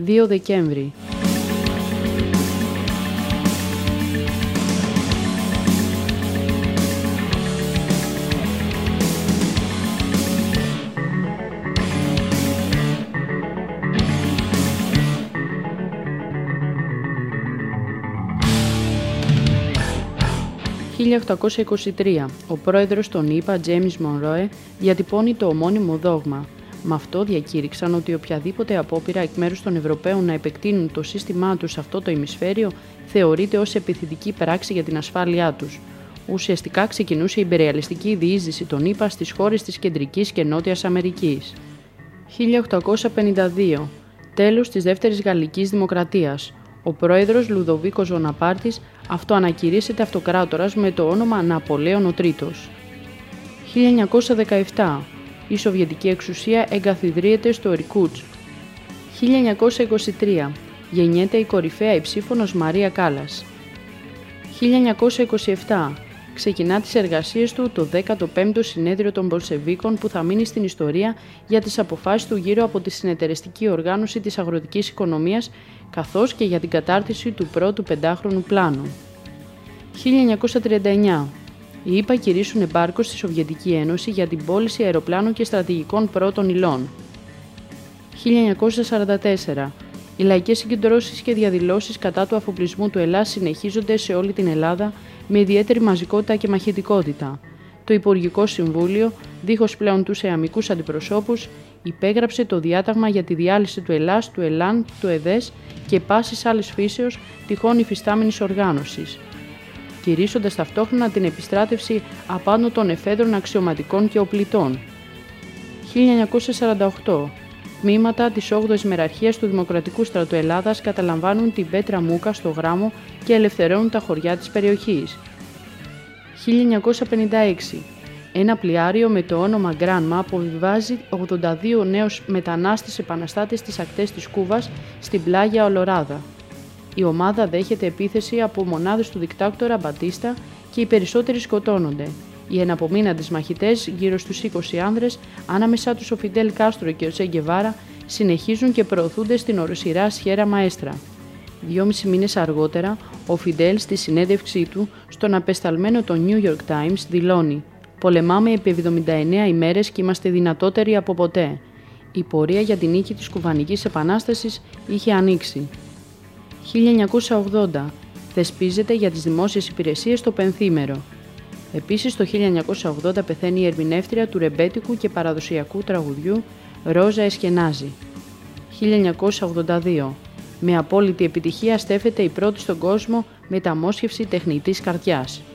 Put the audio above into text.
2 Δεκέμβρη. Το 1823, ο πρόεδρος των ΗΠΑ, Τζέιμς Μονρόε, διατυπώνει το ομώνυμο δόγμα. Με αυτό διακήρυξαν ότι οποιαδήποτε απόπειρα εκ μέρους των Ευρωπαίων να επεκτείνουν το σύστημά τους σε αυτό το ημισφαίριο θεωρείται ως επιθετική πράξη για την ασφάλειά τους. Ουσιαστικά ξεκινούσε η ιμπεριαλιστική διείσδυση των ΗΠΑ στις χώρες της Κεντρικής και Νότιας Αμερικής. 1852, τέλος της Δεύτερης Γαλλικής Δημοκρατίας. Ο πρόεδρος Λουδοβίκος Βοναπάρτης αυτοανακηρύσσεται αυτοκράτορας με το όνομα Ναπολέον ο Τρίτος. 1917. Η Σοβιετική εξουσία εγκαθιδρύεται στο Ιρκούτσκ. 1923. Γεννιέται η κορυφαία υψήφωνος Μαρία Κάλλας. 1927. Ξεκινά τις εργασίες του το 15ο Συνέδριο των Μπολσεβίκων που θα μείνει στην ιστορία για τις αποφάσεις του γύρω από τη συνεταιριστική οργάνωση της αγροτικής οικονομίας καθώς και για την κατάρτιση του πρώτου πεντάχρονου πλάνου. 1939. Οι ΗΠΑ κηρύσσουν εμπάργκο στη Σοβιετική Ένωση για την πώληση αεροπλάνων και στρατηγικών πρώτων υλών. 1944. Οι λαϊκές συγκεντρώσεις και διαδηλώσεις κατά του αφοπλισμού του Ελλάς συνεχίζονται σε όλη την Ελλάδα με ιδιαίτερη μαζικότητα και μαχητικότητα. Το Υπουργικό Συμβούλιο, δίχως πλέον τους εαμικούς αντιπροσώπους, υπέγραψε το διάταγμα για τη διάλυση του Ελλάς, του ΕΛΑΝ, του ΕΔΕΣ και πάσης άλλης φύσεως τυχόν υφιστάμενης οργάνωσης, κηρύσσοντας ταυτόχρονα την επιστράτευση απάντων εφέδρων αξιωματικών και οπλιτών. 1948. Τμήματα της 8ης Μεραρχίας του Δημοκρατικού Στρατού Ελλάδας καταλαμβάνουν την Πέτρα Μούκα στο Γράμμο και ελευθερώνουν τα χωριά της περιοχής. 1956. Ένα πλοιάριο με το όνομα Γκράνμα αποβιβάζει 82 νέους μετανάστες επαναστάτες στις ακτές της Κούβας στην πλάγια Ολοράδα. Η ομάδα δέχεται επίθεση από μονάδες του δικτάτορα Μπατίστα και οι περισσότεροι σκοτώνονται. Οι εναπομείναντες μαχητές, γύρω στους 20 άνδρες, ανάμεσά τους ο Φιντέλ Κάστρο και ο Τσέ Γκεβάρα, συνεχίζουν και προωθούνται στην οροσειρά Σιέρα Μαέστρα. 2,5 μήνες αργότερα, ο Φιντέλ στη συνέντευξή του στον απεσταλμένο το New York Times δηλώνει «Πολεμάμε επί 79 ημέρες και είμαστε δυνατότεροι από ποτέ». Η πορεία για την νίκη της Κουβανικής Επανάστασης είχε ανοίξει. 1980. Θεσπίζεται για τις δημόσιες υπηρεσίες το πενθήμερο. Επίσης, το 1980 πεθαίνει η ερμηνεύτρια του ρεμπέτικου και παραδοσιακού τραγουδιού Ρόζα Εσκενάζη. 1982. Με απόλυτη επιτυχία στέφεται η πρώτη στον κόσμο μεταμόσχευση τεχνητής καρδιάς.